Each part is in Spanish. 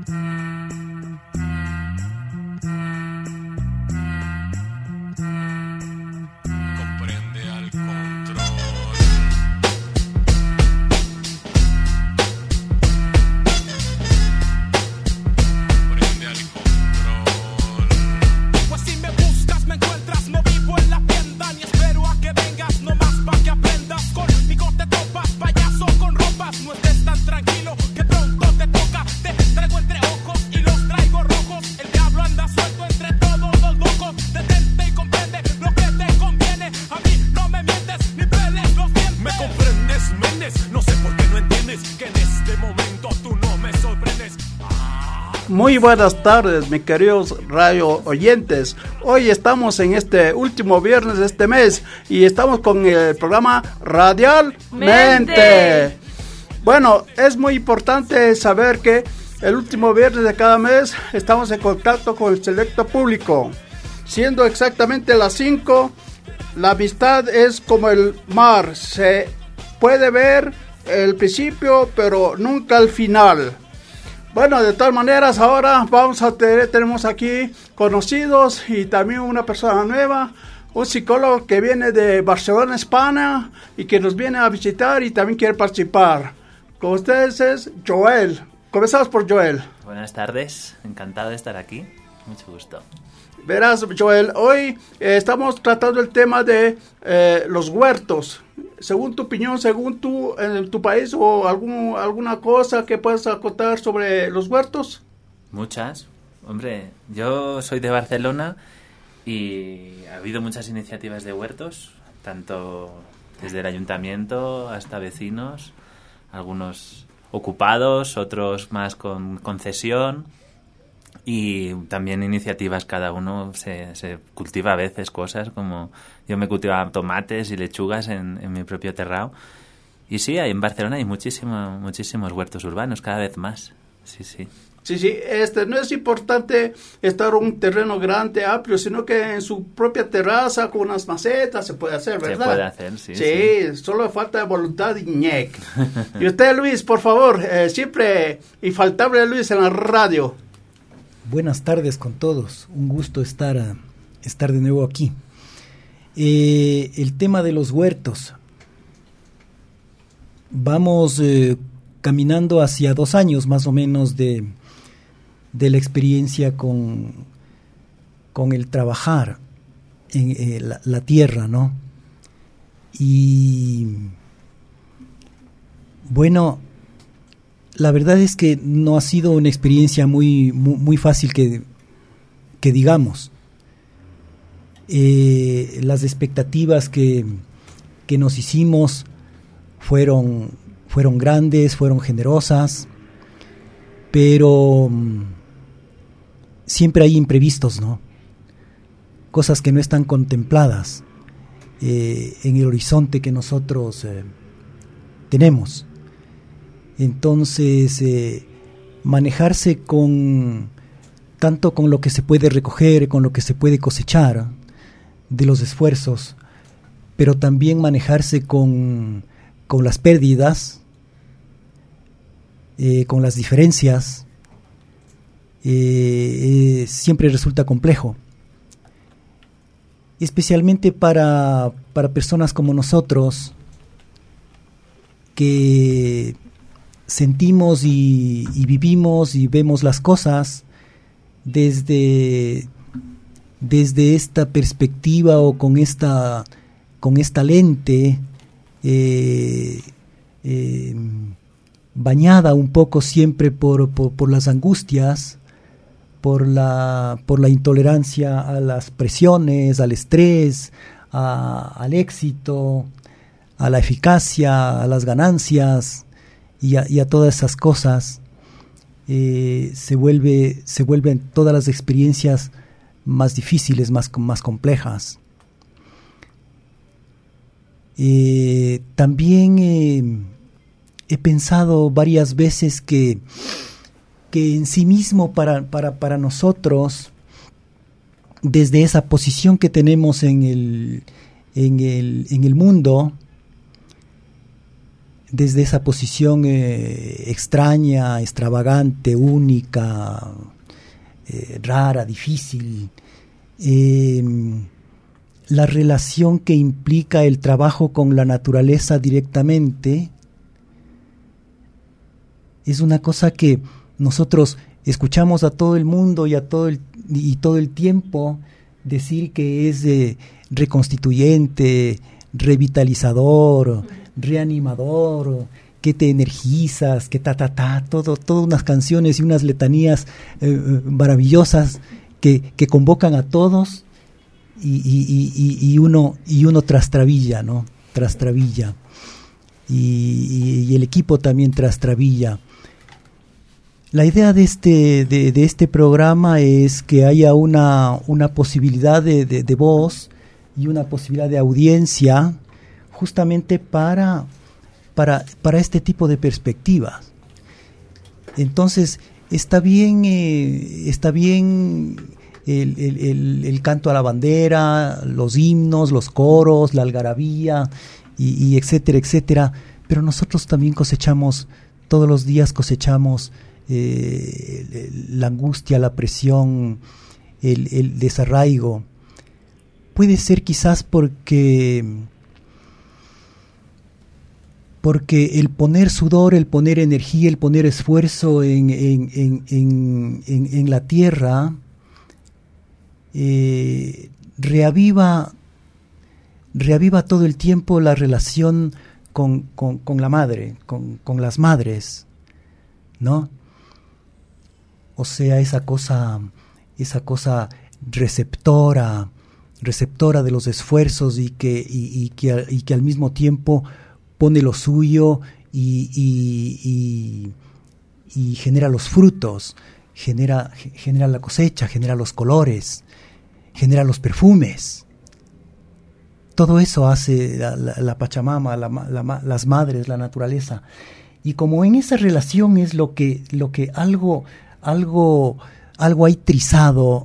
Muy buenas tardes, mis queridos radio oyentes. Hoy estamos en este último viernes de este mes y estamos con el programa Radialmente. Bueno, es muy importante saber que el último viernes de cada mes estamos en contacto con el selecto público. Siendo exactamente las 5, la amistad es como el mar, se puede ver el principio pero nunca el final. Bueno, de todas maneras, ahora tenemos aquí conocidos y también una persona nueva, un psicólogo que viene de Barcelona, España, y que nos viene a visitar y también quiere participar. Con ustedes es Joel. Comenzamos por Joel. Buenas tardes, encantado de estar aquí, mucho gusto. Verás, Joel, hoy estamos tratando el tema de los huertos. Según tu opinión, según en tu país o alguna cosa que puedas contar sobre los huertos. Muchas. Hombre, yo soy de Barcelona y ha habido muchas iniciativas de huertos, tanto desde el ayuntamiento hasta vecinos, algunos ocupados, otros más con concesión. Y también iniciativas, cada uno se cultiva a veces cosas, como yo me cultivaba tomates y lechugas en mi propio terrao. Y sí, en Barcelona hay muchísimos huertos urbanos, cada vez más. Sí. Sí, no es importante estar en un terreno grande, amplio, sino que en su propia terraza, con unas macetas, se puede hacer, ¿verdad? Se puede hacer, sí. Sí, solo falta voluntad y ñec. Y usted, Luis, por favor, siempre infaltable Luis en la radio. Buenas tardes con todos, un gusto estar de nuevo aquí. El tema de los huertos. Vamos caminando hacia 2 años más o menos de la experiencia con el trabajar en la tierra, ¿no? Y bueno, la verdad es que no ha sido una experiencia muy fácil que digamos. Las expectativas que nos hicimos fueron grandes, fueron generosas, pero siempre hay imprevistos, ¿no? Cosas que no están contempladas en el horizonte que nosotros tenemos. Entonces, manejarse tanto con lo que se puede recoger, con lo que se puede cosechar de los esfuerzos, pero también manejarse con las pérdidas, con las diferencias, siempre resulta complejo. Especialmente para personas como nosotros, que sentimos y vivimos y vemos las cosas desde esta perspectiva o con esta lente bañada un poco siempre por las angustias, por la intolerancia a las presiones, al estrés, al éxito, a la eficacia, a las ganancias y a todas esas cosas, se vuelven todas las experiencias más difíciles, más complejas. También he pensado varias veces que en sí mismo para nosotros, desde esa posición que tenemos en el mundo, desde esa posición extraña, extravagante, única, rara, difícil, la relación que implica el trabajo con la naturaleza directamente es una cosa que nosotros escuchamos a todo el mundo y todo el tiempo decir que es reconstituyente, revitalizador, reanimador, que te energizas, que todas unas canciones y unas letanías maravillosas que convocan a todos y uno trastrabilla, ¿no? Trastrabilla. Y el equipo también trastrabilla. La idea de este programa es que haya una posibilidad de voz y una posibilidad de audiencia justamente para este tipo de perspectivas. Entonces, está bien el canto a la bandera, los himnos, los coros, la algarabía, y etcétera, etcétera, pero nosotros también todos los días cosechamos la angustia, la presión, el desarraigo. Puede ser quizás porque el poner sudor, el poner energía, el poner esfuerzo en la tierra reaviva todo el tiempo la relación con la madre, con las madres, ¿no? O sea, esa cosa receptora de los esfuerzos y que al mismo tiempo pone lo suyo y genera los frutos, genera la cosecha, genera los colores, genera los perfumes. Todo eso hace la Pachamama, las madres, la naturaleza. Y como en esa relación es lo que algo hay trizado,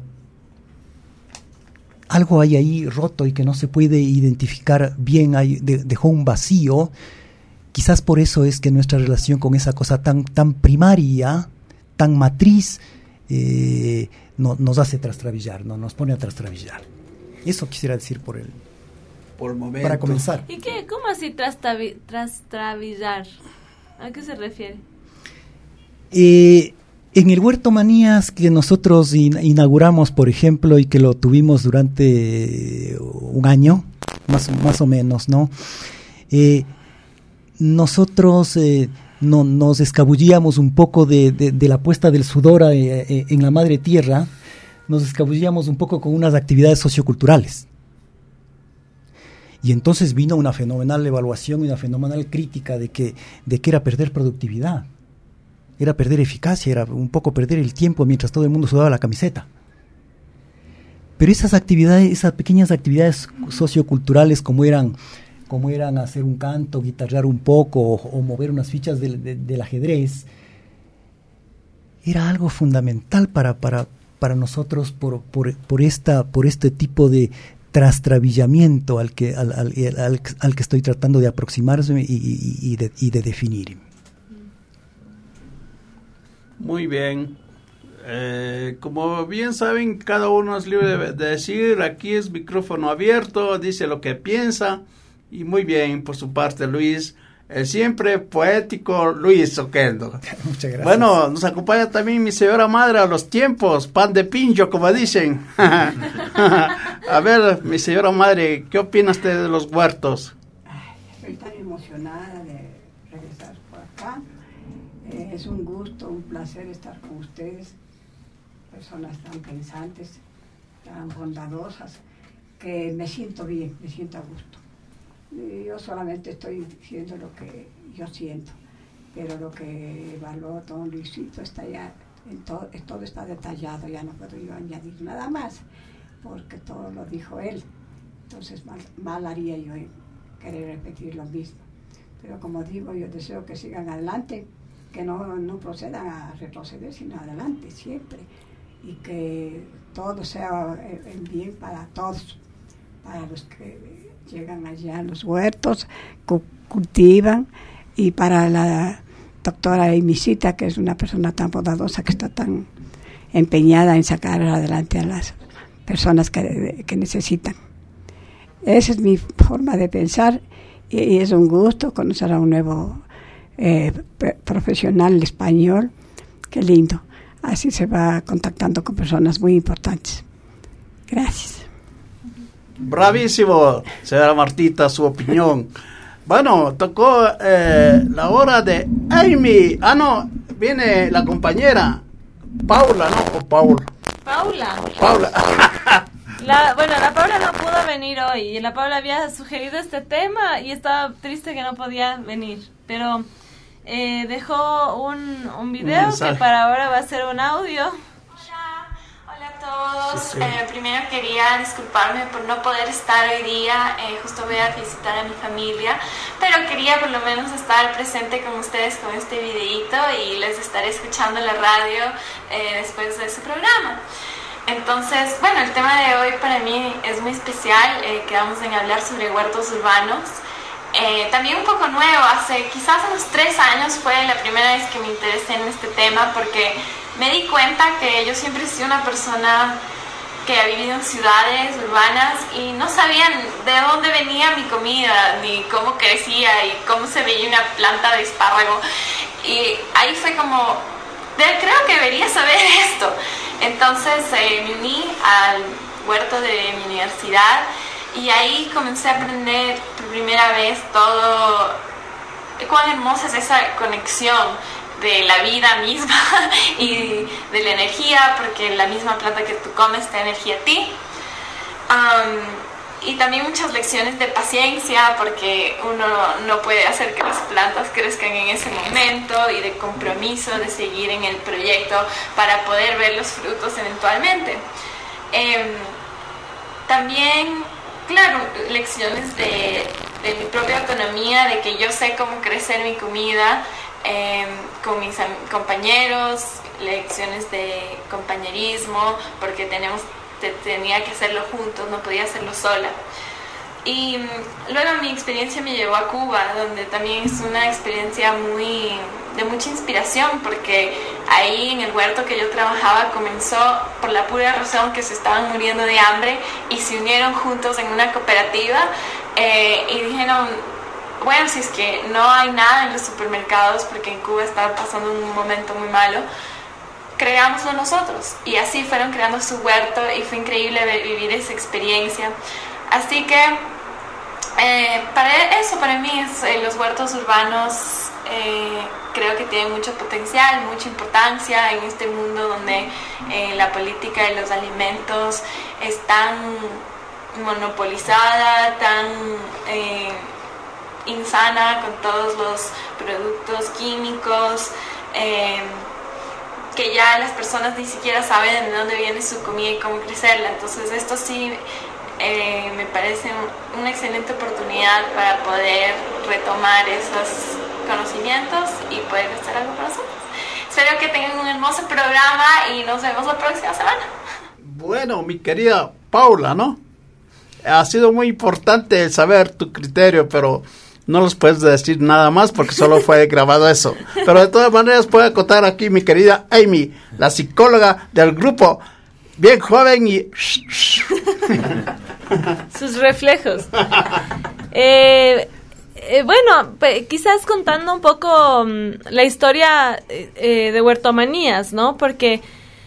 algo hay ahí roto y que no se puede identificar bien, dejó un vacío. Quizás por eso es que nuestra relación con esa cosa tan primaria, tan matriz, nos hace trastrabillar, ¿no? Nos pone a trastrabillar. Eso quisiera decir por el momento. Para comenzar. ¿Y qué? ¿Cómo así trastrabillar? ¿A qué se refiere? En el Huerto Manías que nosotros inauguramos, por ejemplo, y que lo tuvimos durante un año, más o menos, ¿no? Nosotros nos escabullíamos un poco de la puesta del sudor en la madre tierra, nos escabullíamos un poco con unas actividades socioculturales. Y entonces vino una fenomenal evaluación y una fenomenal crítica de que era perder productividad. Era perder eficacia, era un poco perder el tiempo mientras todo el mundo sudaba la camiseta. Pero esas pequeñas actividades socioculturales como eran hacer un canto, guitarrear un poco o mover unas fichas del ajedrez, era algo fundamental para nosotros por este tipo de trastrabillamiento al que estoy tratando de aproximarme y de definir. Muy bien. Como bien saben, cada uno es libre de decir, aquí es micrófono abierto, dice lo que piensa, y muy bien por su parte, Luis, siempre poético Luis Oquendo. Muchas gracias. Bueno, nos acompaña también mi señora madre a los tiempos, pan de pincho, como dicen. A ver, mi señora madre, ¿qué opina usted de los huertos? Estoy tan emocionada de regresar por acá. Es un gusto, un placer estar con ustedes, personas tan pensantes, tan bondadosas, que me siento bien, me siento a gusto. Yo solamente estoy diciendo lo que yo siento, pero lo que evaluó don Luisito está ya, todo está detallado, ya no puedo yo añadir nada más, porque todo lo dijo él. Entonces mal haría yo en querer repetir lo mismo. Pero como digo, yo deseo que sigan adelante, que no procedan a retroceder, sino adelante siempre, y que todo sea en bien para todos, para los que llegan allá a los huertos, cultivan, y para la doctora Emisita, que es una persona tan bondadosa, que está tan empeñada en sacar adelante a las personas que necesitan. Esa es mi forma de pensar, y es un gusto conocer a un nuevo profesional español. Qué lindo. Así se va contactando con personas muy importantes. Gracias. Bravísimo, señora Martita, su opinión. Bueno, tocó la hora de Amy. Ah, no, viene la compañera Paula, ¿no? O Paul. Paula. La Paula no pudo venir hoy, y la Paula había sugerido este tema y estaba triste que no podía venir, pero dejó un video que para ahora va a ser un audio. Hola a todos. Sí. Primero quería disculparme por no poder estar hoy día, justo voy a visitar a mi familia, pero quería por lo menos estar presente con ustedes con este videíto y les estaré escuchando en la radio después de su programa. Entonces, bueno, el tema de hoy para mí es muy especial, que vamos a hablar sobre huertos urbanos. También un poco nuevo, quizás unos 3 años fue la primera vez que me interesé en este tema, porque me di cuenta que yo siempre he sido una persona que ha vivido en ciudades urbanas y no sabían de dónde venía mi comida, ni cómo crecía y cómo se veía una planta de espárrago. Y ahí fue como, creo que debería saber esto. Entonces me uní al huerto de mi universidad y ahí comencé a aprender por primera vez todo, cuán hermosa es esa conexión de la vida misma y de la energía, porque la misma planta que tú comes te da energía a ti. Y también muchas lecciones de paciencia, porque uno no puede hacer que las plantas crezcan en ese momento, y de compromiso de seguir en el proyecto para poder ver los frutos eventualmente. También, claro, lecciones de mi propia autonomía, de que yo sé cómo crecer mi comida con mis compañeros, lecciones de compañerismo, porque tenía que hacerlo juntos, no podía hacerlo sola. Y luego mi experiencia me llevó a Cuba, donde también es una experiencia de mucha inspiración, porque ahí en el huerto que yo trabajaba comenzó por la pura razón que se estaban muriendo de hambre y se unieron juntos en una cooperativa y dijeron, bueno, si es que no hay nada en los supermercados, porque en Cuba estaba pasando un momento muy malo, creámoslo nosotros. Y así fueron creando su huerto y fue increíble vivir esa experiencia. Así que para mí los huertos urbanos creo que tienen mucho potencial, mucha importancia en este mundo donde la política de los alimentos es tan monopolizada, tan insana, con todos los productos químicos, que ya las personas ni siquiera saben de dónde viene su comida y cómo crecerla. Entonces esto sí me parece una excelente oportunidad para poder retomar esos conocimientos y poder hacer algo para nosotros. Espero que tengan un hermoso programa y nos vemos la próxima semana. Bueno, mi querida Paula, ¿no? Ha sido muy importante saber tu criterio, pero no los puedes decir nada más porque solo fue grabado eso. Pero de todas maneras puedo acotar aquí mi querida Amy, la psicóloga del grupo, bien joven y... Sus reflejos. Bueno, quizás contando un poco la historia de Huertomanías, ¿no? Porque...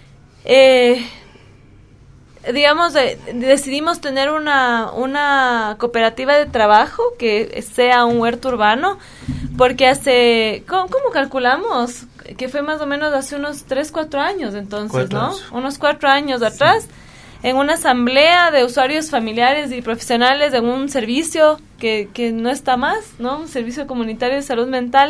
digamos, decidimos tener una cooperativa de trabajo que sea un huerto urbano, porque ¿cómo calculamos? Que fue más o menos hace unos 3-4 años entonces, ¿no? Unos 4 años atrás, en una asamblea de usuarios familiares y profesionales de un servicio que no está más, ¿no? Un servicio comunitario de salud mental.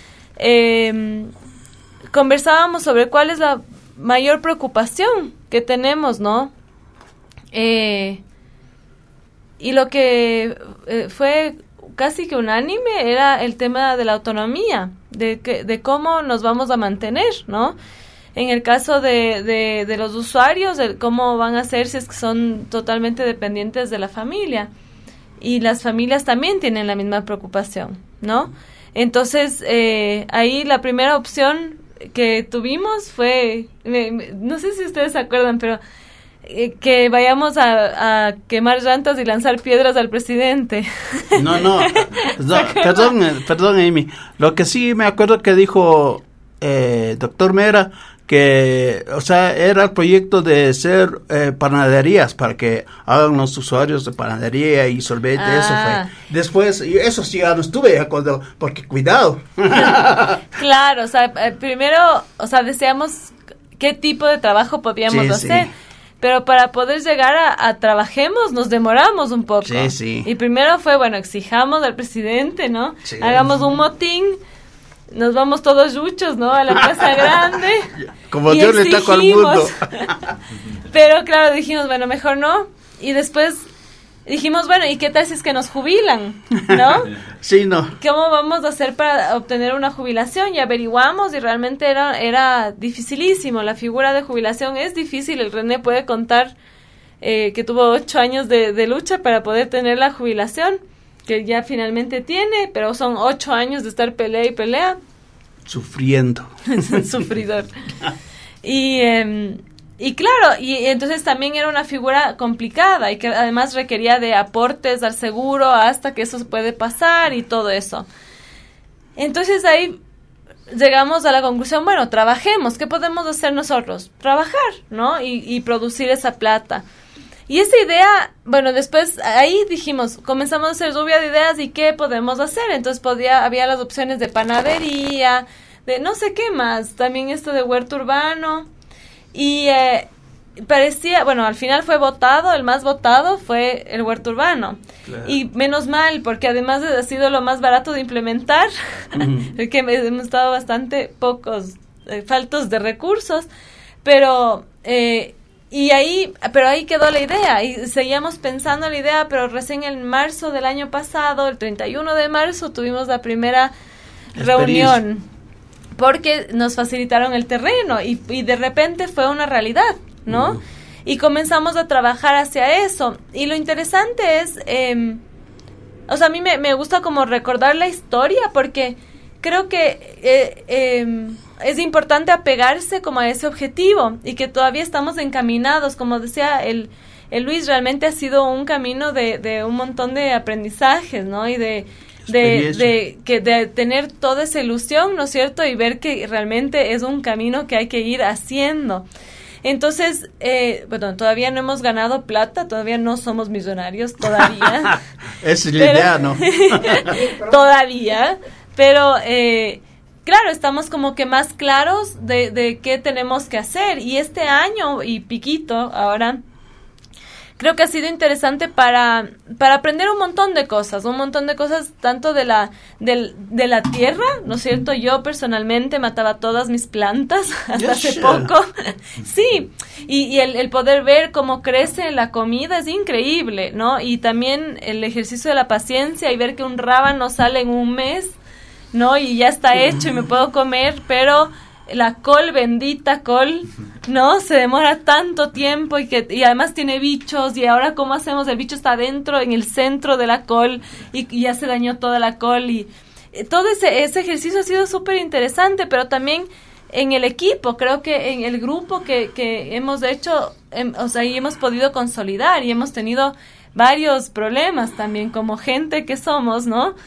Conversábamos sobre cuál es la mayor preocupación que tenemos, ¿no? Y lo que fue casi que unánime era el tema de la autonomía, de cómo nos vamos a mantener, ¿no? En el caso de los usuarios, cómo van a ser si es que son totalmente dependientes de la familia. Y las familias también tienen la misma preocupación, ¿no? Entonces, ahí la primera opción que tuvimos fue, no sé si ustedes se acuerdan, pero que vayamos a quemar llantas y lanzar piedras al presidente. No, perdón, Amy. Lo que sí me acuerdo que dijo doctor Mera, que, o sea, era el proyecto de hacer panaderías para que hagan los usuarios de panadería y sorbete, eso fue. Después, y eso sí, ya no estuve de acuerdo, porque cuidado. Claro, o sea, primero, o sea, deseamos qué tipo de trabajo podíamos hacer. Sí. Pero para poder llegar a trabajemos nos demoramos un poco. Sí, sí. Y primero fue, bueno, exijamos al presidente, ¿no? Sí. Hagamos un motín, nos vamos todos yuchos, ¿no? A la Plaza Grande. Como Dios le taco al mundo. Pero claro, dijimos, bueno, mejor no. Y después dijimos, bueno, ¿y qué tal si es que nos jubilan? ¿No? Sí, no. ¿Cómo vamos a hacer para obtener una jubilación? Y averiguamos y realmente era dificilísimo. La figura de jubilación es difícil. El René puede contar que tuvo 8 años de lucha para poder tener la jubilación, que ya finalmente tiene, pero son 8 años de estar pelea y pelea. Sufriendo. Sufridor. Y claro, y entonces también era una figura complicada y que además requería de aportes al seguro hasta que eso se puede pasar y todo eso. Entonces ahí llegamos a la conclusión, bueno, trabajemos, ¿qué podemos hacer nosotros? Trabajar, ¿no? Y producir esa plata. Y esa idea, bueno, después ahí dijimos, comenzamos a hacer lluvia de ideas y ¿qué podemos hacer? Entonces había las opciones de panadería, de no sé qué más, también esto de huerto urbano. Y parecía, bueno, al final fue votado, el más votado fue el huerto urbano. Claro. Y menos mal, porque además ha sido lo más barato de implementar, que hemos estado bastante faltos de recursos, pero ahí quedó la idea, y seguíamos pensando en la idea, pero recién en marzo del año pasado, el 31 de marzo, tuvimos la primera reunión. Porque nos facilitaron el terreno y de repente fue una realidad, ¿no? Y comenzamos a trabajar hacia eso. Y lo interesante es, o sea, a mí me gusta como recordar la historia porque creo que es importante apegarse como a ese objetivo y que todavía estamos encaminados. Como decía el Luis, realmente ha sido un camino de un montón de aprendizajes, ¿no? Y de tener toda esa ilusión, ¿no es cierto? Y ver que realmente es un camino que hay que ir haciendo. Entonces, bueno, todavía no hemos ganado plata, todavía no somos millonarios, todavía. Es la idea, ¿no? Todavía, pero claro, estamos como que más claros de qué tenemos que hacer. Y este año y piquito ahora, creo que ha sido interesante para aprender un montón de cosas tanto de la tierra, ¿no es cierto? Yo personalmente mataba todas mis plantas hasta hace poco. Sí, y el poder ver cómo crece la comida es increíble, ¿no? Y también el ejercicio de la paciencia y ver que un rábano sale en un mes, ¿no? Y ya está hecho y me puedo comer, pero la col, bendita col, ¿no? Se demora tanto tiempo y además tiene bichos, y ahora ¿cómo hacemos? El bicho está dentro, en el centro de la col, y ya se dañó toda la col, y todo ese ejercicio ha sido súper interesante, pero también en el equipo, creo que en el grupo que hemos hecho, o sea, y hemos podido consolidar, y hemos tenido varios problemas también, como gente que somos, ¿no?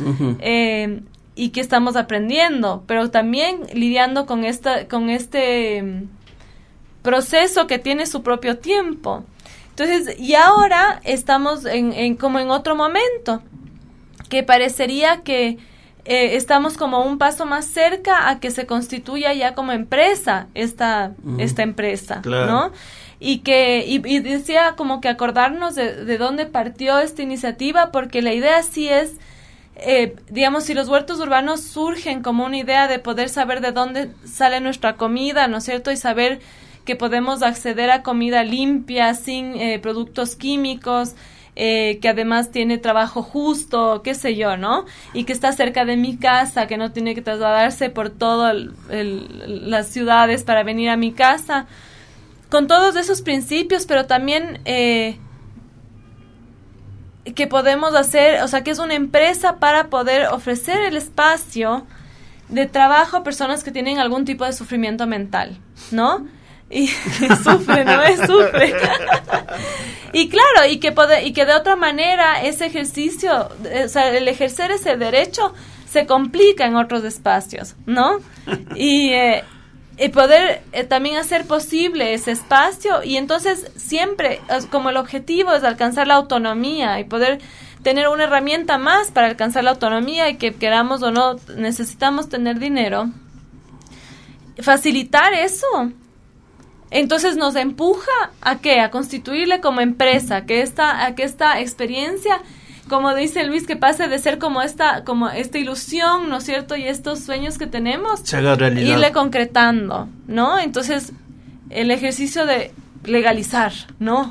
Y que estamos aprendiendo, pero también lidiando con este proceso que tiene su propio tiempo. Entonces, y ahora estamos como en otro momento, que parecería que estamos como un paso más cerca a que se constituya ya como empresa esta empresa, claro, ¿no? Y decía como que acordarnos de dónde partió esta iniciativa, porque la idea sí es, digamos, si los huertos urbanos surgen como una idea de poder saber de dónde sale nuestra comida, ¿no es cierto? Y saber que podemos acceder a comida limpia, sin productos químicos, que además tiene trabajo justo, qué sé yo, ¿no? Y que está cerca de mi casa, que no tiene que trasladarse por todas las ciudades para venir a mi casa. Con todos esos principios, pero también que podemos hacer, o sea, que es una empresa para poder ofrecer el espacio de trabajo a personas que tienen algún tipo de sufrimiento mental, ¿no? Y sufre, ¿no? Sufre. Y claro, y que de otra manera ese ejercicio, o sea, el ejercer ese derecho se complica en otros espacios, ¿no? Y poder también hacer posible ese espacio, y entonces siempre, como el objetivo es alcanzar la autonomía y poder tener una herramienta más para alcanzar la autonomía, y que queramos o no necesitamos tener dinero, facilitar eso. Entonces nos empuja ¿a qué? A constituirle como empresa, a que esta experiencia, como dice Luis, que pase de ser como esta ilusión, ¿no es cierto? Y estos sueños que tenemos, se haga realidad, irle concretando, ¿no? Entonces, el ejercicio de legalizar, ¿no?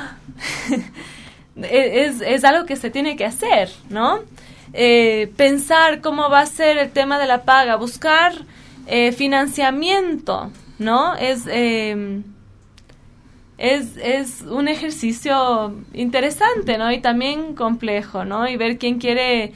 es algo que se tiene que hacer, ¿no? Pensar cómo va a ser el tema de la paga, buscar financiamiento, ¿no? Es un ejercicio interesante, ¿no? Y también complejo, ¿no? Y ver quién quiere...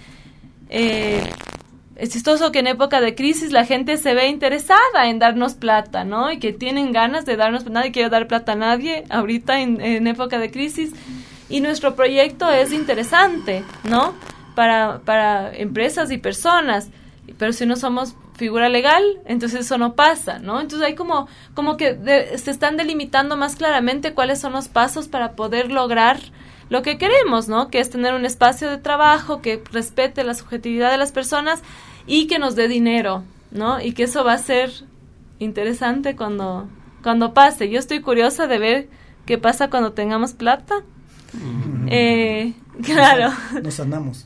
es chistoso que en época de crisis la gente se ve interesada en darnos plata, ¿no? Y que tienen ganas de darnos... Nadie quiere dar plata a nadie ahorita en época de crisis. Y nuestro proyecto es interesante, ¿no? Para empresas y personas. Pero si no somos figura legal, entonces eso no pasa, ¿no? Entonces hay como que se están delimitando más claramente cuáles son los pasos para poder lograr lo que queremos, ¿no? Que es tener un espacio de trabajo que respete la subjetividad de las personas y que nos dé dinero, ¿no? Y que eso va a ser interesante cuando pase. Yo estoy curiosa de ver qué pasa cuando tengamos plata. Claro. Nos sanamos.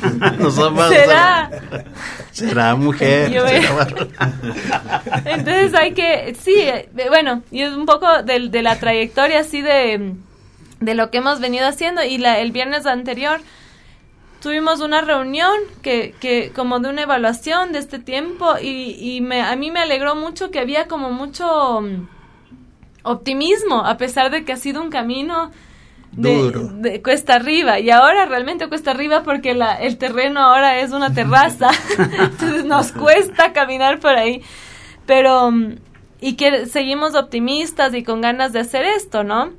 Será mujer. Entonces hay que, sí, bueno, y es un poco de la trayectoria así de lo que hemos venido haciendo. Y el viernes anterior tuvimos una reunión que como de una evaluación de este tiempo, y a mí me alegró mucho que había como mucho optimismo, a pesar de que ha sido un camino de cuesta arriba, y ahora realmente cuesta arriba porque el terreno ahora es una terraza. Entonces nos cuesta caminar por ahí, pero y que seguimos optimistas y con ganas de hacer esto, ¿no?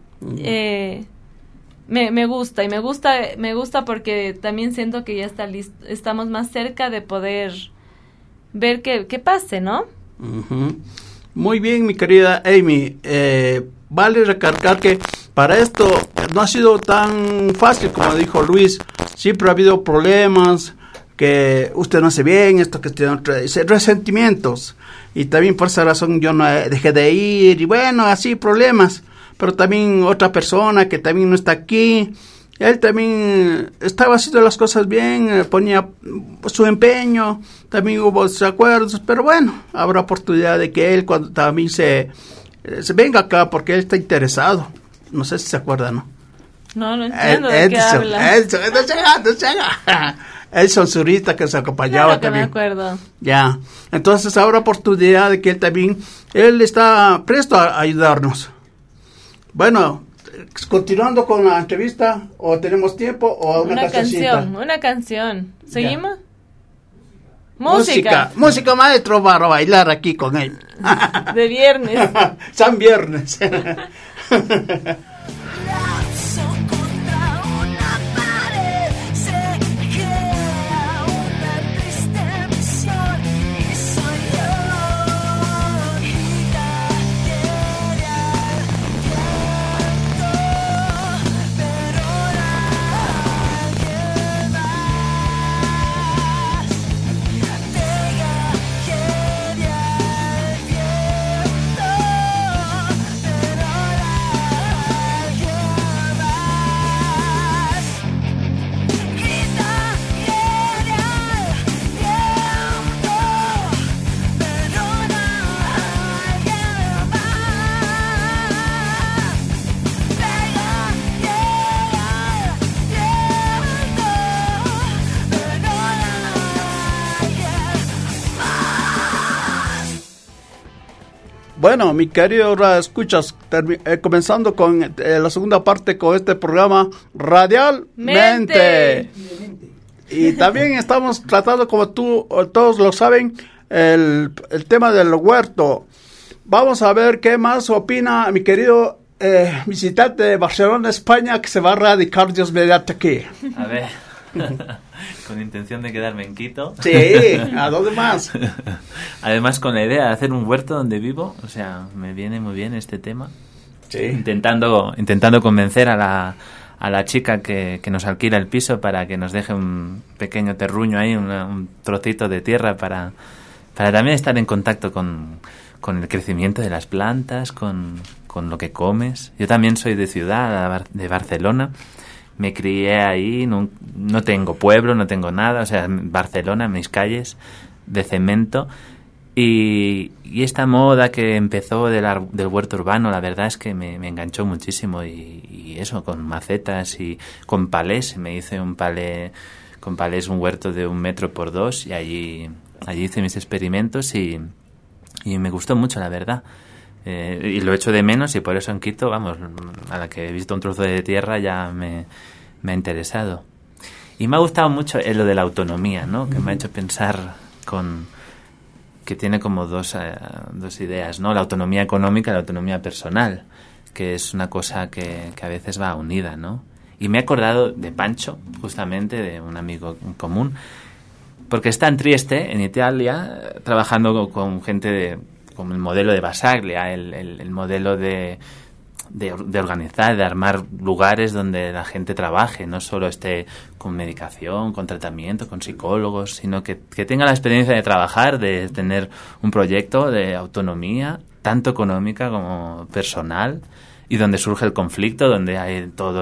Me gusta, y me gusta porque también siento que ya está listo, estamos más cerca de poder ver qué pase, ¿no? Muy bien, mi querida Amy. Vale recalcar que para esto no ha sido tan fácil como dijo Luis. Siempre ha habido problemas, que usted no hace bien, esto que tiene resentimientos. Y también por esa razón yo no dejé de ir, y bueno, así problemas. Pero también otra persona que también no está aquí, él también estaba haciendo las cosas bien, ponía su empeño, también hubo desacuerdos, pero bueno, habrá oportunidad de que él cuando también se venga acá, porque él está interesado. No sé si se acuerda, ¿no? No entiendo de qué habla. Edson Zurita, que se acompañaba, claro que también. Me acuerdo. Ya, entonces habrá oportunidad de que él está presto a ayudarnos. Bueno, continuando con la entrevista, o tenemos tiempo, o una canción. ¿Seguimos? Ya. Música, maestro, para bailar aquí con él. De viernes. San Viernes. Bueno, mi querido escuchas, comenzando con la segunda parte con este programa Radialmente. Y también estamos tratando, como todos lo saben, el tema del huerto. Vamos a ver qué más opina mi querido visitante de Barcelona, España, que se va a radicar Dios mediante aquí. A ver, con intención de quedarme en Quito. Sí, ¿a dónde más? Además, con la idea de hacer un huerto donde vivo, o sea, me viene muy bien este tema. Sí. Intentando convencer a la chica que nos alquila el piso para que nos deje un pequeño terruño ahí, un trocito de tierra para también estar en contacto con el crecimiento de las plantas, con lo que comes. Yo también soy de ciudad, de Barcelona. Me crié ahí, no tengo pueblo, no tengo nada. O sea, Barcelona, mis calles de cemento. Y esta moda que empezó del huerto urbano, la verdad es que me enganchó muchísimo. Y eso, con macetas y con palés. Me hice un palé, con palés un huerto de 1 metro por 2 y allí hice mis experimentos y me gustó mucho, la verdad. Y lo echo de menos y por eso en Quito, vamos, a la que he visto un trozo de tierra ya me ha interesado. Y me ha gustado mucho lo de la autonomía, ¿no? Que me ha hecho pensar que tiene como dos ideas, ¿no? La autonomía económica y la autonomía personal, que es una cosa que a veces va unida, ¿no? Y me he acordado de Pancho, justamente, de un amigo en común, porque está en Trieste, en Italia, trabajando con gente con el modelo de Basaglia, el modelo de organizar, de armar lugares donde la gente trabaje, no solo esté con medicación, con tratamiento, con psicólogos, sino que tenga la experiencia de trabajar, de tener un proyecto de autonomía, tanto económica como personal, y donde surge el conflicto, donde hay todo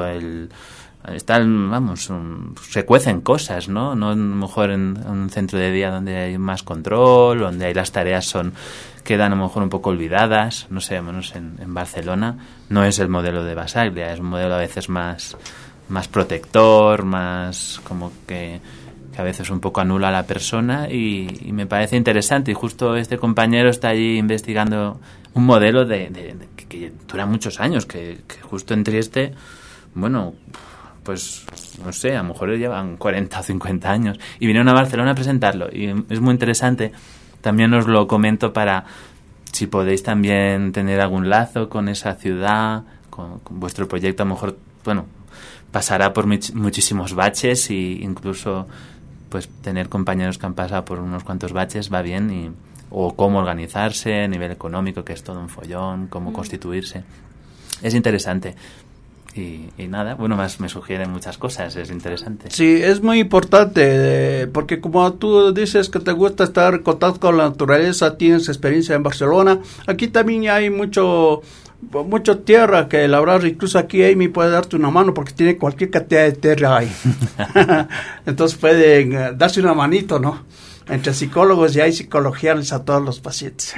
se cuecen cosas, ¿no? No a lo mejor en un centro de día donde hay más control, donde hay las tareas quedan a lo mejor un poco olvidadas, no sé, menos en Barcelona no es el modelo de Basaglia, es un modelo a veces más protector, más como que a veces un poco anula a la persona y me parece interesante, y justo este compañero está allí investigando un modelo que dura muchos años, que justo en Trieste, bueno, pues no sé, a lo mejor llevan 40 o 50 años y vinieron a Barcelona a presentarlo y es muy interesante. También os lo comento para si podéis también tener algún lazo con esa ciudad, con vuestro proyecto, a lo mejor, bueno, pasará por muchísimos baches y incluso pues tener compañeros que han pasado por unos cuantos baches va bien, o cómo organizarse a nivel económico, que es todo un follón, cómo constituirse. Es interesante. Y nada, bueno, más me sugieren muchas cosas, es interesante. Sí, es muy importante, porque como tú dices que te gusta estar en contacto con la naturaleza, tienes experiencia en Barcelona, aquí también hay mucho tierra que labrar, incluso aquí Amy puede darte una mano porque tiene cualquier cantidad de tierra ahí. Entonces pueden darse una manito, ¿no? Entre psicólogos ya hay psicologiarles a todos los pacientes.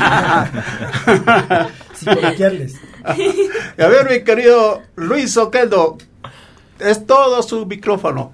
Psicologiarles. A ver, mi querido Luis Oquendo, es todo su micrófono.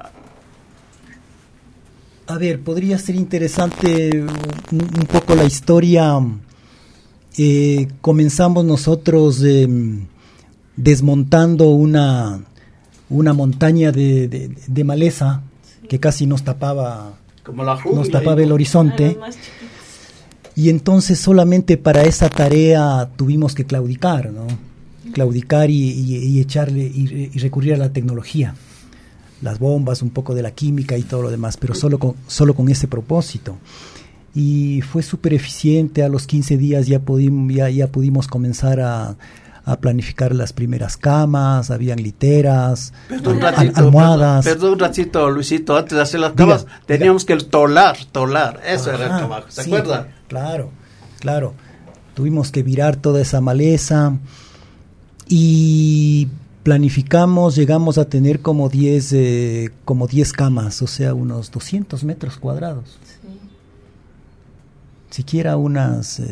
A ver, podría ser interesante un poco la historia. Comenzamos nosotros desmontando una montaña de maleza que casi nos tapaba, como la jungla, el horizonte. Y entonces solamente para esa tarea tuvimos que claudicar, ¿no? Claudicar y echarle y recurrir a la tecnología, las bombas, un poco de la química y todo lo demás, pero solo con ese propósito. Y fue súper eficiente. A los 15 días ya pudimos comenzar a planificar las primeras camas, habían literas, almohadas. Perdón un ratito, Luisito, antes de hacer las camas teníamos que tolar, eso era el trabajo, ¿se acuerda? Claro, tuvimos que virar toda esa maleza y planificamos, llegamos a tener como 10 camas, o sea, unos 200 metros cuadrados. Sí. Siquiera unas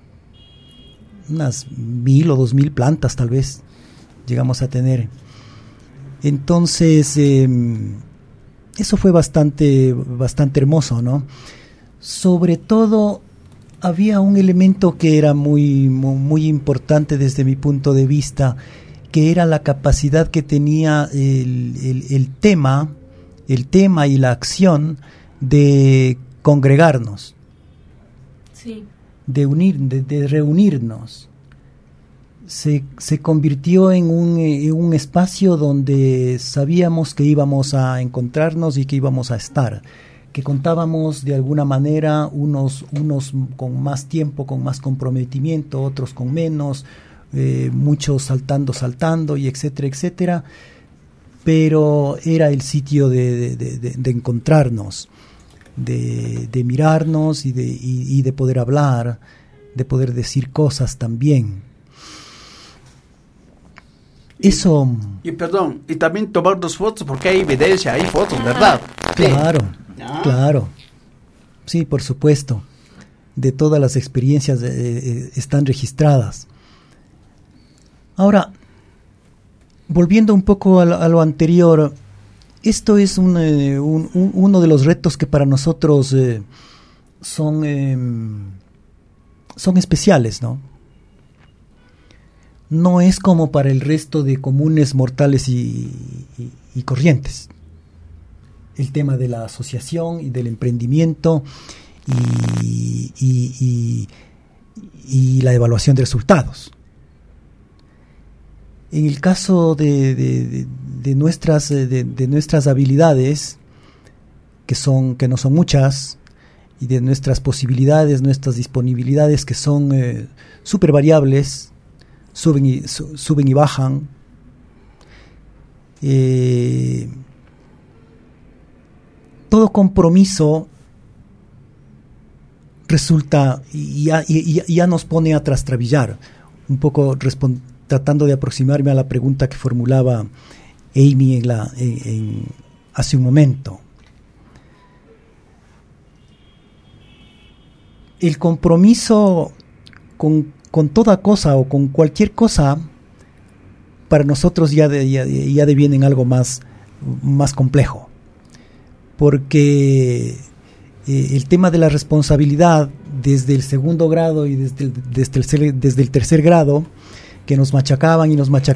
1,000 o 2,000 plantas tal vez llegamos a tener. Entonces eso fue bastante hermoso, ¿no? Sobre todo había un elemento que era muy importante desde mi punto de vista, que era la capacidad que tenía el tema y la acción de congregarnos, Sí. de reunirnos. Se convirtió en un espacio donde sabíamos que íbamos a encontrarnos y que íbamos a estar, que contábamos de alguna manera, unos con más tiempo, con más comprometimiento, otros con menos, muchos saltando y etcétera, etcétera, pero era el sitio de encontrarnos, de mirarnos y de poder hablar, de poder decir cosas también. Eso. Y perdón, y también tomar dos fotos, porque hay evidencia, hay fotos, ¿verdad? Claro, claro. Sí, por supuesto. De todas las experiencias están registradas. Ahora, volviendo un poco a lo anterior, esto es uno de los retos que para nosotros son especiales, ¿no? No es como para el resto de comunes mortales y corrientes. El tema de la asociación y del emprendimiento y la evaluación de resultados. En el caso de nuestras habilidades, que no son muchas, y de nuestras posibilidades, nuestras disponibilidades, que son súper variables, suben y bajan. Todo compromiso resulta y ya nos pone a trastrabillar, un poco tratando de aproximarme a la pregunta que formulaba Amy hace un momento. El compromiso con toda cosa o con cualquier cosa, para nosotros ya deviene en algo más complejo, porque el tema de la responsabilidad desde el segundo grado y desde el tercer grado, que nos machacaban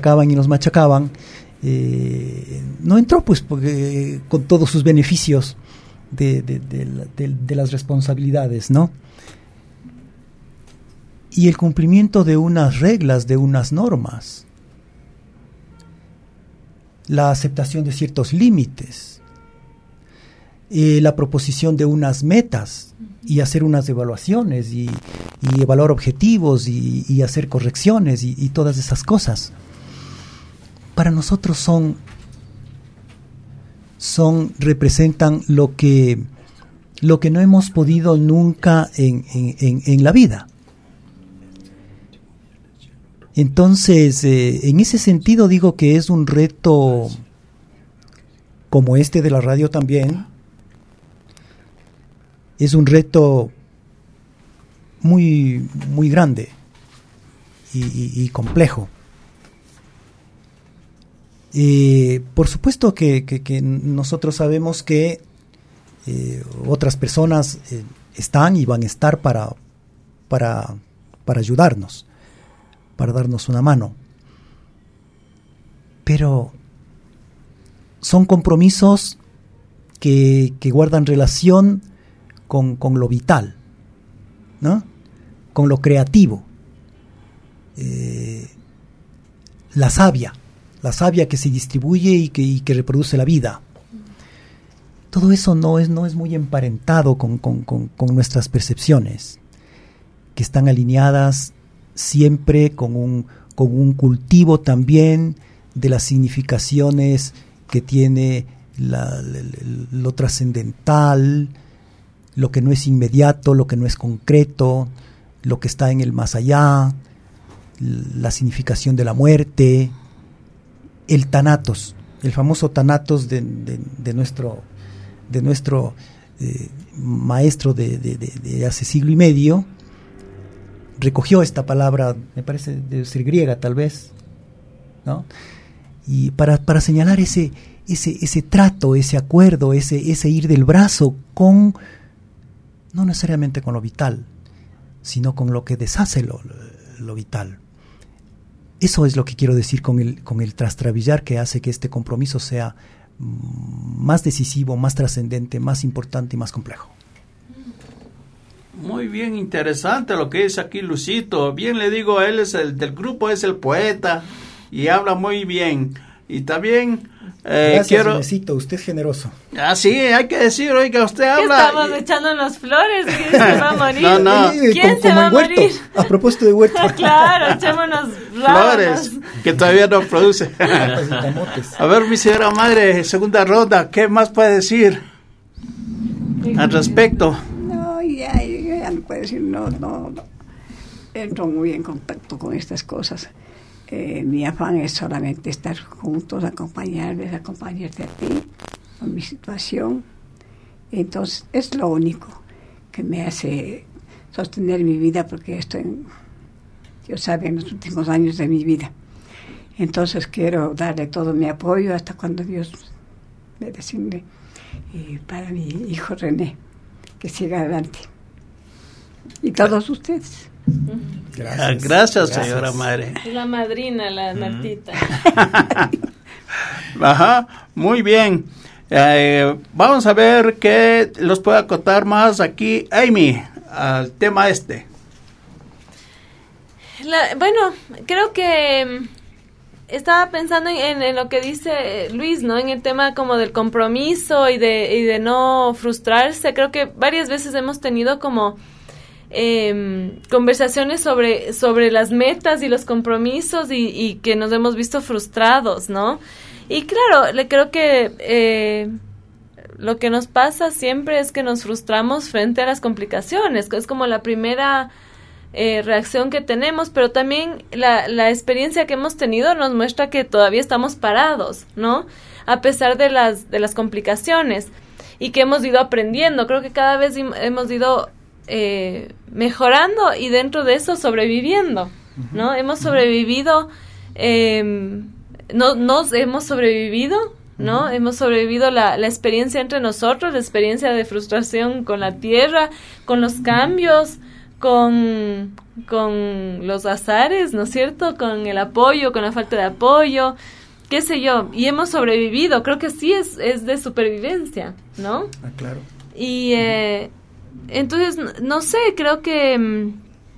no entró, pues, porque con todos sus beneficios de las responsabilidades, ¿no? Y el cumplimiento de unas reglas, de unas normas, la aceptación de ciertos límites, la proposición de unas metas y hacer unas evaluaciones y evaluar objetivos y hacer correcciones y todas esas cosas. Para nosotros representan lo que no hemos podido nunca en la vida. Entonces, en ese sentido digo que es un reto como este de la radio también. Es un reto muy, muy grande y complejo. Por supuesto que nosotros sabemos que otras personas están y van a estar para ayudarnos, para darnos una mano. Pero son compromisos que guardan relación con lo vital, ¿no? Con lo creativo, la savia que se distribuye y que reproduce la vida. Todo eso no es muy emparentado con nuestras percepciones, que están alineadas siempre con un cultivo también de las significaciones que tiene lo trascendental, lo que no es inmediato, lo que no es concreto, lo que está en el más allá, la significación de la muerte, el Thanatos, el famoso Thanatos de nuestro maestro de hace siglo y medio. Recogió esta palabra, me parece de ser griega tal vez, ¿no? Y para señalar ese trato, ese acuerdo, ese ir del brazo con, no necesariamente con lo vital, sino con lo que deshace lo vital. Eso es lo que quiero decir con el trastrabillar, que hace que este compromiso sea más decisivo, más trascendente, más importante y más complejo. Muy bien, interesante lo que dice aquí Luisito. Bien le digo, él es el del grupo, es el poeta y habla muy bien. Y también gracias, Luisito, usted es generoso. Ah, sí, hay que decir, oiga, usted habla. Estamos echándonos flores, ¿quién se va a morir? No. ¿Quién se va a morir? A propósito de huerto. Claro, echémonos flores, que todavía no produce. A ver, mi señora madre, segunda ronda, ¿qué más puede decir al respecto? No, ya no puedo decir, no. Entro muy en contacto con estas cosas. Mi afán es solamente estar juntos, acompañarte a ti con mi situación. Entonces es lo único que me hace sostener mi vida, porque Dios sabe, en los últimos años de mi vida. Entonces quiero darle todo mi apoyo hasta cuando Dios me designe. Y para mi hijo René, que siga adelante. Y todos ustedes. Gracias, señora madre. La madrina, la Martita. Ajá, muy bien. Vamos a ver qué los puede acotar más aquí Amy al tema este. Bueno, creo que estaba pensando en lo que dice Luis, ¿no? En el tema como del compromiso y de no frustrarse. Creo que varias veces hemos tenido como conversaciones sobre las metas y los compromisos y que nos hemos visto frustrados, ¿no? Y claro, creo que lo que nos pasa siempre es que nos frustramos frente a las complicaciones, que es como la primera reacción que tenemos, pero también la experiencia que hemos tenido nos muestra que todavía estamos parados, ¿no? A pesar de las complicaciones, y que hemos ido aprendiendo. Creo que cada vez hemos ido mejorando, y dentro de eso sobreviviendo, ¿no? Hemos sobrevivido, nos hemos sobrevivido, ¿no? Hemos sobrevivido la experiencia entre nosotros, la experiencia de frustración con la tierra, con los cambios, con los azares, ¿no es cierto? Con el apoyo, con la falta de apoyo, qué sé yo, y hemos sobrevivido. Creo que sí es de supervivencia, ¿no? Ah, claro. Y entonces, no sé, creo que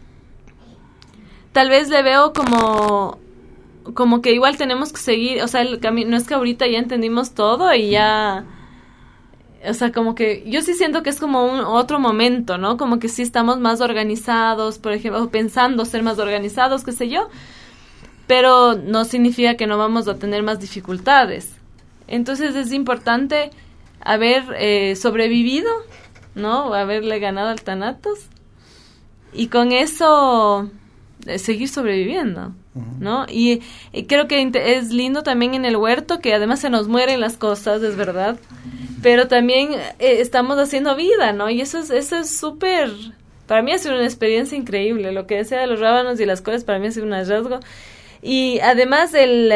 tal vez le veo como que igual tenemos que seguir, o sea, el camino. No es que ahorita ya entendimos todo y ya, o sea, como que yo sí siento que es como otro momento, ¿no? Como que sí estamos más organizados, por ejemplo, pensando ser más organizados, qué sé yo, pero no significa que no vamos a tener más dificultades. Entonces es importante haber sobrevivido, ¿no? Haberle ganado al Thanatos, y con eso seguir sobreviviendo, ¿no? Y creo que es lindo también en el huerto, que además se nos mueren las cosas, es verdad, pero también estamos haciendo vida, ¿no? Y eso es súper, para mí ha sido una experiencia increíble. Lo que decía de los rábanos y las coles para mí ha sido un hallazgo, y además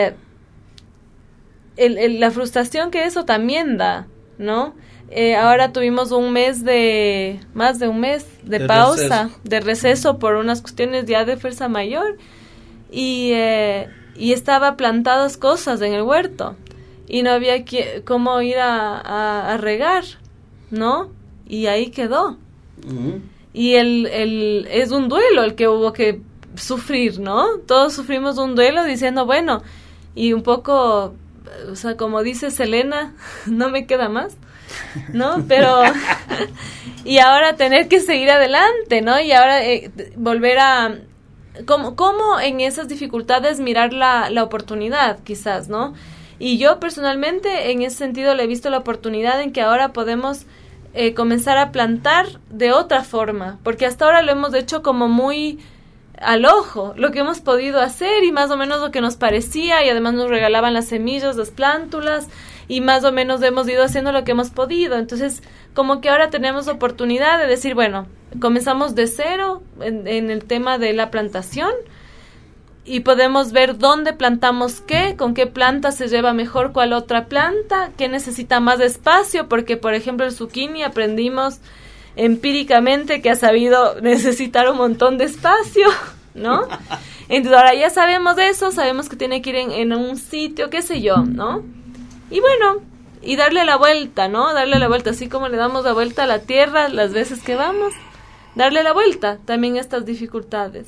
la frustración que eso también da, ¿no? Ahora tuvimos más de un mes de pausa, de receso por unas cuestiones ya de fuerza mayor, y estaba plantadas cosas en el huerto y no había cómo ir a regar, ¿no? Y ahí quedó. Y es un duelo el que hubo que sufrir, ¿no? Todos sufrimos un duelo diciendo, bueno, y un poco, o sea, como dice Selena, no me queda más, ¿no? Pero y ahora tener que seguir adelante, ¿no? Y ahora volver a ¿cómo en esas dificultades mirar la oportunidad, quizás, ¿no? Y yo personalmente en ese sentido le he visto la oportunidad en que ahora podemos comenzar a plantar de otra forma, porque hasta ahora lo hemos hecho como muy al ojo, lo que hemos podido hacer y más o menos lo que nos parecía, y además nos regalaban las semillas, las plántulas, y más o menos hemos ido haciendo lo que hemos podido. Entonces, como que ahora tenemos oportunidad de decir, bueno, comenzamos de cero en el tema de la plantación, y podemos ver dónde plantamos qué, con qué planta se lleva mejor cuál otra planta, qué necesita más espacio, porque por ejemplo el zucchini aprendimos empíricamente que ha sabido necesitar un montón de espacio, ¿no? Entonces ahora ya sabemos de eso, sabemos que tiene que ir en un sitio, qué sé yo, ¿no? Y bueno, y darle la vuelta, ¿no? Darle la vuelta, así como le damos la vuelta a la tierra las veces que vamos, darle la vuelta también a estas dificultades.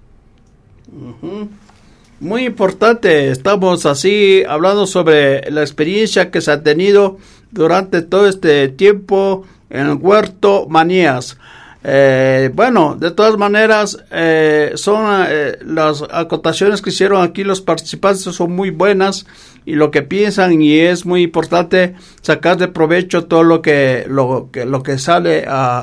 Uh-huh. Muy importante, estamos así hablando sobre la experiencia que se ha tenido durante todo este tiempo en el Huerto Manías. Bueno, de todas maneras, son las acotaciones que hicieron aquí los participantes son muy buenas y lo que piensan, y es muy importante sacar de provecho todo lo que sale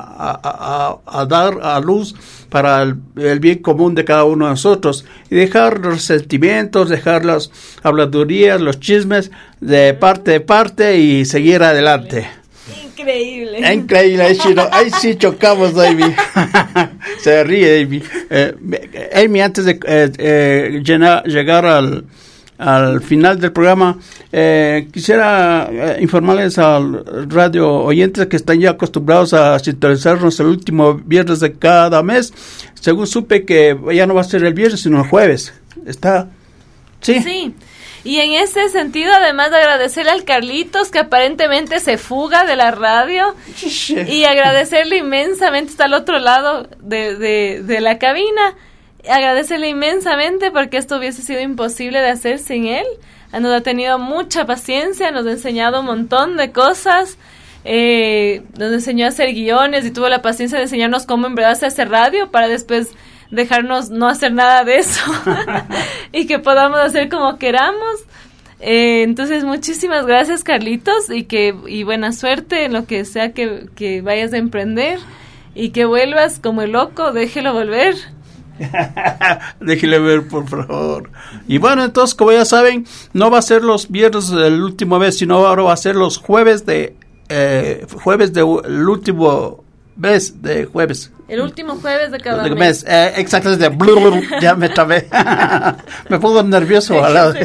a dar a luz para el bien común de cada uno de nosotros, y dejar los sentimientos, dejar las habladurías, los chismes de parte y seguir adelante. Increíble. Increíble, ahí sí chocamos, Amy. Se ríe, Amy. Amy, antes de llegar al final del programa, quisiera informarles al radio oyentes que están ya acostumbrados a sintonizarnos el último viernes de cada mes. Según supe que ya no va a ser el viernes, sino el jueves. ¿Está? Sí. Sí. Y en ese sentido, además de agradecerle al Carlitos, que aparentemente se fuga de la radio, y agradecerle inmensamente, está al otro lado de la cabina, agradecerle inmensamente porque esto hubiese sido imposible de hacer sin él. Nos ha tenido mucha paciencia, nos ha enseñado un montón de cosas, nos enseñó a hacer guiones y tuvo la paciencia de enseñarnos cómo en verdad se hace radio para después dejarnos no hacer nada de eso y que podamos hacer como queramos. Entonces muchísimas gracias, Carlitos, y buena suerte en lo que sea que vayas a emprender, y que vuelvas como el loco, déjelo volver. Déjele ver, por favor. Y bueno, entonces, como ya saben, no va a ser los viernes del último mes, sino ahora va a ser los jueves de el último mes de jueves. El último jueves de cada mes. Exactamente. Ya me trabé. Me pongo nervioso al lado.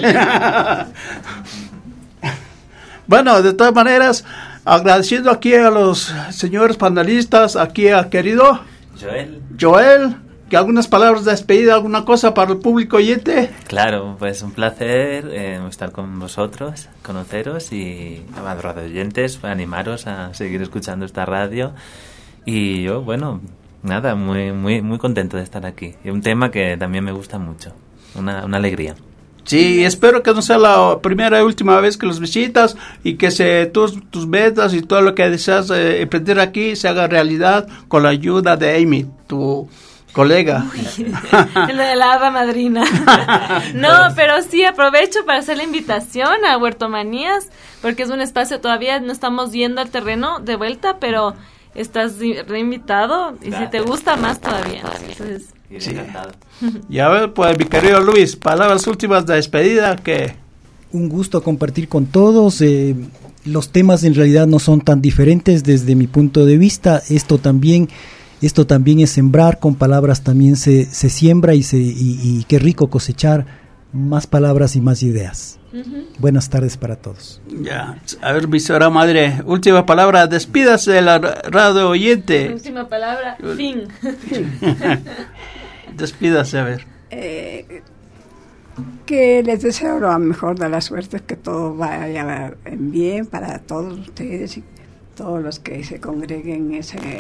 Bueno, de todas maneras, agradeciendo aquí a los señores panelistas, aquí a querido Joel, que algunas palabras de despedida, alguna cosa para el público oyente. Claro, pues un placer estar con vosotros, conoceros, y a los radio oyentes, animaros a seguir escuchando esta radio. Y yo, bueno, nada, muy contento de estar aquí. Y un tema que también me gusta mucho, una alegría. Sí, espero que no sea la primera y última vez que los visitas, y que tus metas y todo lo que deseas emprender aquí se haga realidad con la ayuda de Amy, tu colega. Lo de la hada madrina. No, pero sí aprovecho para hacer la invitación a Huerto Manías, porque es un espacio, todavía no estamos yendo al terreno de vuelta, pero estás reinvitado, y si te gusta más todavía. Entonces, sí. Y a ver, pues, mi querido Luis, palabras últimas de despedida. Que un gusto compartir con todos. Los temas en realidad no son tan diferentes desde mi punto de vista. Esto también es sembrar, con palabras también se siembra, y qué rico cosechar más palabras y más ideas. Uh-huh. Buenas tardes para todos. Ya, a ver, mi señora madre, última palabra, despídase de la radio oyente. Última palabra, fin. Despídase, a ver. Que les deseo lo mejor de la suerte, que todo vaya bien para todos ustedes y todos los que se congreguen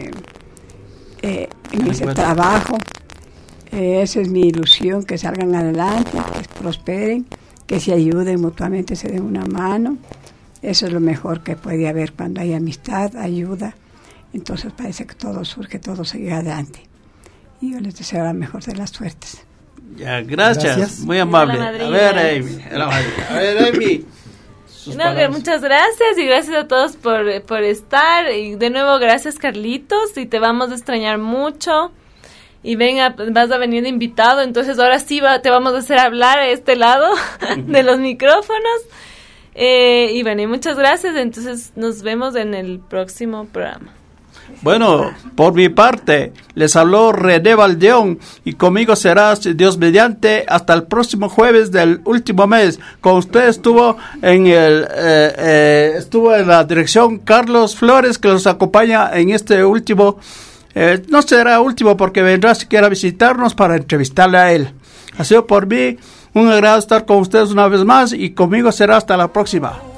en ese trabajo. Esa es mi ilusión, que salgan adelante, que prosperen, que se ayuden mutuamente, se den una mano. Eso es lo mejor que puede haber cuando hay amistad, ayuda. Entonces parece que todo surge, todo sigue adelante. Y yo les deseo la mejor de las suertes. Ya, gracias. Muy amable. A ver, Amy. Muchas gracias, y gracias a todos por estar, y de nuevo gracias, Carlitos, y te vamos a extrañar mucho. Y vas a venir de invitado, entonces ahora sí te vamos a hacer hablar a este lado de los micrófonos. Y bueno, y muchas gracias, entonces nos vemos en el próximo programa. Bueno, por mi parte, les habló René Valdeón y conmigo será, Dios mediante, hasta el próximo jueves del último mes. Con usted estuvo en la dirección Carlos Flores, que los acompaña en este último, no será último porque vendrá siquiera a visitarnos para entrevistarle a él. Ha sido por mí un agrado estar con ustedes una vez más y conmigo será hasta la próxima.